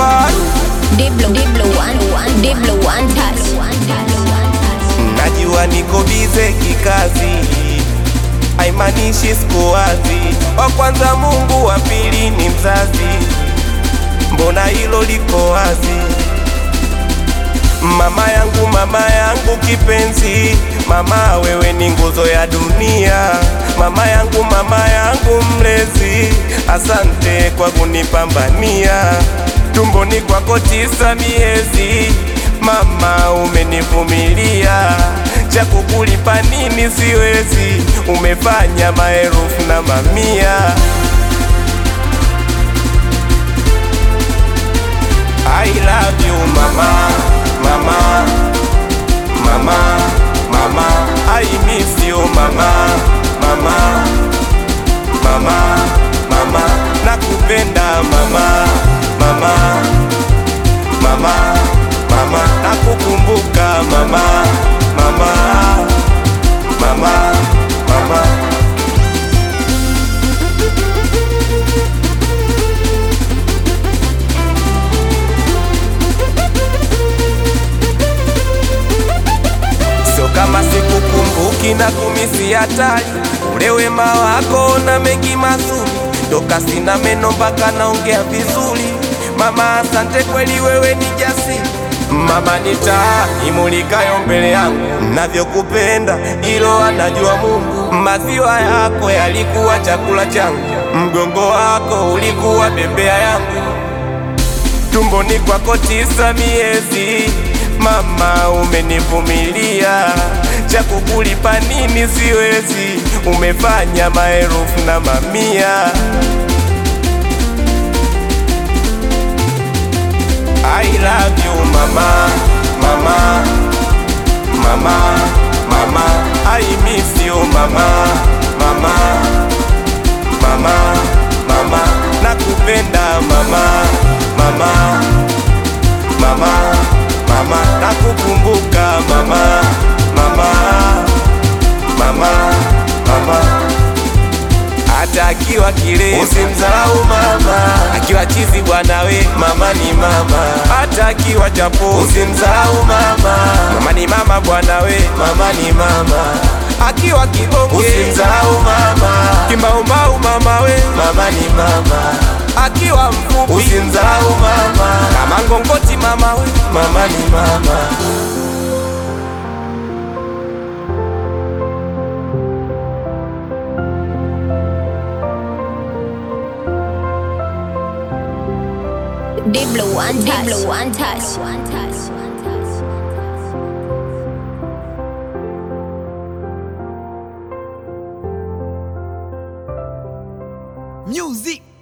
Deep Blue untouched. Najua niko bize kikazi, haimanishi siku wazi. Wa kwanza Mungu, wa pili ni mzazi, mbona hilo liko wazi? Mama yangu kipenzi, mama wewe ni nguzo ya dunia. Mama yangu mlezi, asante kwa kunipambania. Tumboni kwako 9 miezi, mama umenivumilia. Cha kukulipa nini siwezi, umefanya maelfu na mamia. I love you mama, mama, mama, mama. I miss you mama, mama, mama, mama. Nakupenda mama, mama, mama, mama. Nakukumbuka mama, mama, mama, mama. Kama sikukumbuki na kumisi hatari, ule wema wako na mengi mazuri. Toka sina meno mpaka naongea vizuri. Mama asante kweli, wewe ni jasiri. Mama ni taa imulikayo mbele yangu, navyokupenda hilo anajua Mungu. Maziwa yako yalikuwa chakula changu, mgongo wako ulikuwa bembea yangu. Tumboni kwako 9 miezi, mama umenivumilia. Cha kukulipa nini siwezi, umefanya maelfu na mamia. I love you mama, mama, mama, mama. I miss you mama, mama, mama, mama. Nakupenda mama, mama, mama, mama. Nakukumbuka mama, mama, mama, mama. Hata akiwa kile usimdharau mama, akiwa chizi bwana we mama ni mama. Hata akiwa chapo usimdharau mama, mama ni mama bwana we mama ni mama. Akiwa kibonge usimdharau mama, kimaumau mama we mama ni mama. Akiwa mfupi usimdharau mama, kama ngongoti mama we mama ni mama. Deep Blue untouched. Music.